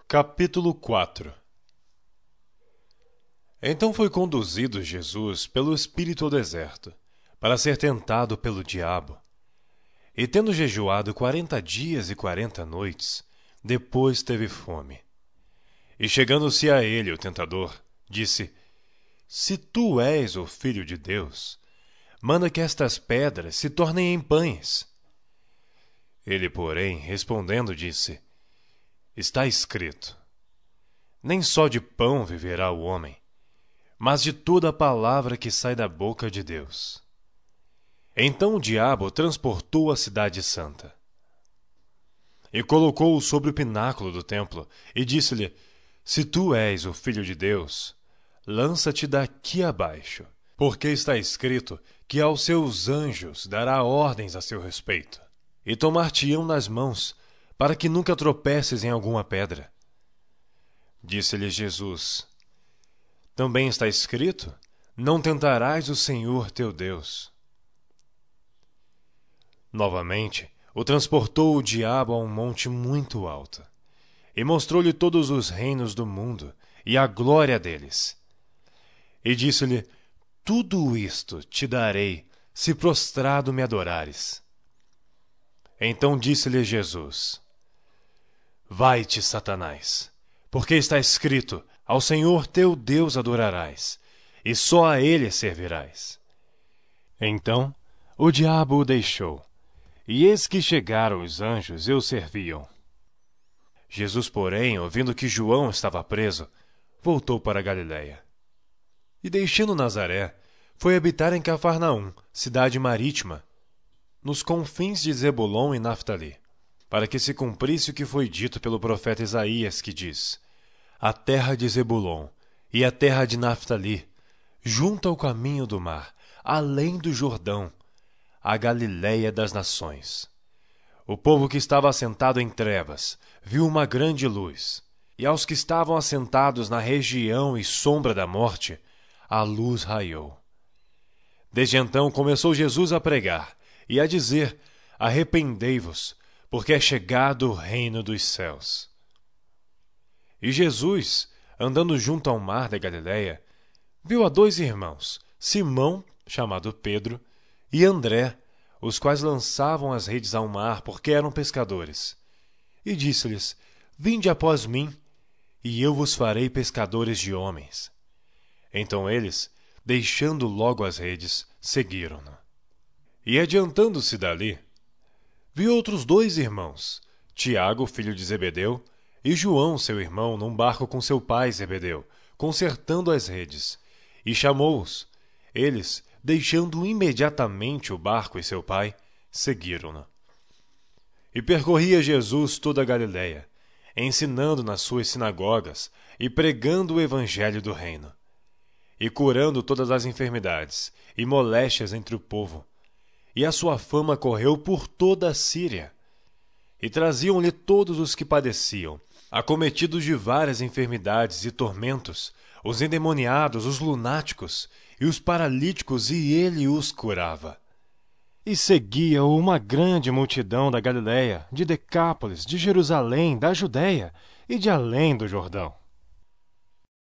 Capítulo 4. Então foi conduzido Jesus pelo Espírito ao deserto, para ser tentado pelo diabo. E tendo jejuado 40 dias e 40 noites, depois teve fome. E chegando-se a ele o tentador, disse: Se tu és o Filho de Deus, manda que estas pedras se tornem em pães. Ele, porém, respondendo, disse: Está escrito: Nem só de pão viverá o homem, mas de toda a palavra que sai da boca de Deus. Então o diabo transportou a cidade santa e colocou-o sobre o pináculo do templo e disse-lhe: Se tu és o Filho de Deus, lança-te daqui abaixo, porque está escrito que aos seus anjos dará ordens a seu respeito, e tomar-te-ão nas mãos, para que nunca tropeces em alguma pedra. Disse-lhe Jesus: Também está escrito: Não tentarás o Senhor teu Deus. Novamente, o transportou o diabo a um monte muito alto, e mostrou-lhe todos os reinos do mundo e a glória deles. E disse-lhe: Tudo isto te darei, se prostrado me adorares. Então disse-lhe Jesus: Vai-te, Satanás, porque está escrito: Ao Senhor teu Deus adorarás, e só a ele servirás. Então o diabo o deixou, e eis que chegaram os anjos e o serviam. Jesus, porém, ouvindo que João estava preso, voltou para a Galiléia. E deixando Nazaré, foi habitar em Cafarnaum, cidade marítima, nos confins de Zebulon e Naftali, para que se cumprisse o que foi dito pelo profeta Isaías, que diz: A terra de Zebulon e a terra de Naftali, junto ao caminho do mar, além do Jordão, a Galiléia das nações. O povo que estava assentado em trevas viu uma grande luz, e aos que estavam assentados na região e sombra da morte, a luz raiou. Desde então começou Jesus a pregar e a dizer: Arrependei-vos, porque é chegado o reino dos céus. E Jesus, andando junto ao mar da Galiléia, viu a 2 irmãos, Simão, chamado Pedro, e André, os quais lançavam as redes ao mar, porque eram pescadores. E disse-lhes: Vinde após mim, e eu vos farei pescadores de homens. Então eles, deixando logo as redes, seguiram-no. E adiantando-se dali, viu outros 2 irmãos, Tiago, filho de Zebedeu, e João, seu irmão, num barco com seu pai Zebedeu, consertando as redes, e chamou-os. Eles, deixando imediatamente o barco e seu pai, seguiram-no. E percorria Jesus toda a Galiléia, ensinando nas suas sinagogas e pregando o evangelho do reino, e curando todas as enfermidades e moléstias entre o povo. E a sua fama correu por toda a Síria. E traziam-lhe todos os que padeciam, acometidos de várias enfermidades e tormentos, os endemoniados, os lunáticos e os paralíticos, e ele os curava. E seguia-o uma grande multidão da Galiléia, de Decápolis, de Jerusalém, da Judéia e de além do Jordão.